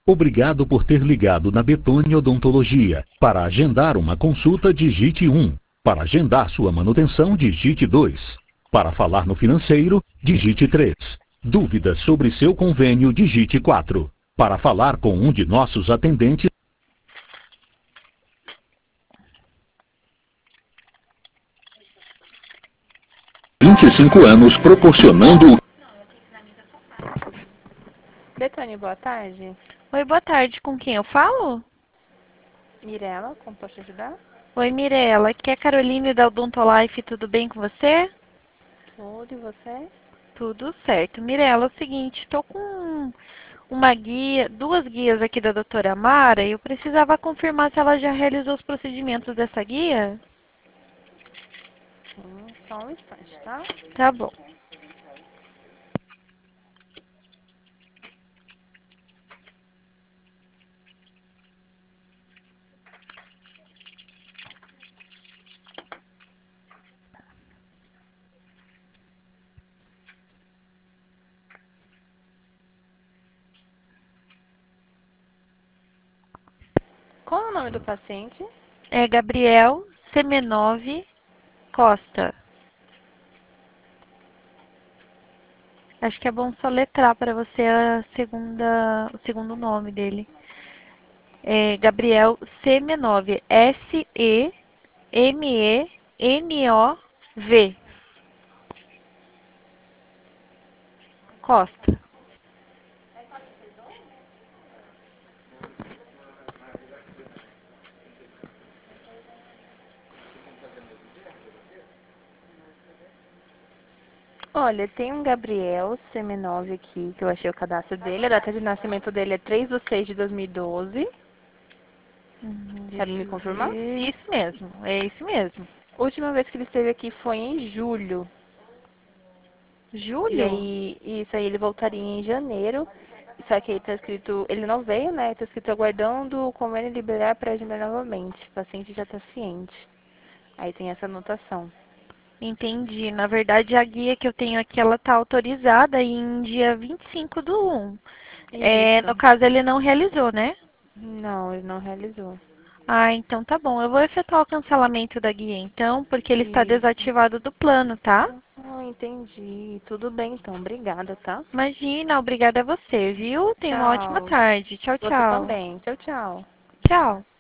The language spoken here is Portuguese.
Obrigado por ter ligado na Betânia Odontologia. Para agendar uma consulta, digite 1. Para agendar sua manutenção, digite 2. Para falar no financeiro, digite 3. Dúvidas sobre seu convênio, digite 4. Para falar com um de nossos atendentes, 25 anos proporcionando. Betânia, boa tarde. Oi, boa tarde. Com quem eu falo? Mirela, como posso te ajudar? Oi, Mirela. Aqui é a Caroline da Odontolife. Tudo bem com você? Tudo, e você? Tudo certo. Mirela, é o seguinte, estou com uma guia, duas guias aqui da doutora Mara e eu precisava confirmar se ela já realizou os procedimentos dessa guia. Sim, só um instante, tá? Tá bom. Qual é o nome do paciente? É Gabriel Semenov Costa. Acho que é bom soletrar para você o segundo nome dele. É Gabriel Semenov. Semenov. Costa. Olha, tem um Gabriel Semenov aqui, que eu achei o cadastro dele. A data de nascimento dele é 3/6/2012. Sabe Deixa me eu confirmar? ver. Isso mesmo, é isso mesmo. A última vez que ele esteve aqui foi em julho. E Julho? aí, isso aí ele voltaria em janeiro. Só que aí tá escrito, ele não veio, né? Tá escrito aguardando o convênio liberar para agendar novamente. O paciente já tá ciente. Aí tem essa anotação. Entendi. Na verdade, a guia que eu tenho aqui, ela tá autorizada em dia 25/1. No Isso. caso, ele não realizou, né? Não, ele não realizou. Ah, então tá bom. Eu vou efetuar o cancelamento da guia, então, porque ele está Isso. desativado do plano, tá? Ah, entendi. Tudo bem então. Obrigada, tá? Imagina, obrigada a você, viu? Tenha uma ótima Tchau. tarde. Tchau, Você tchau. também. Tchau, tchau. Tchau.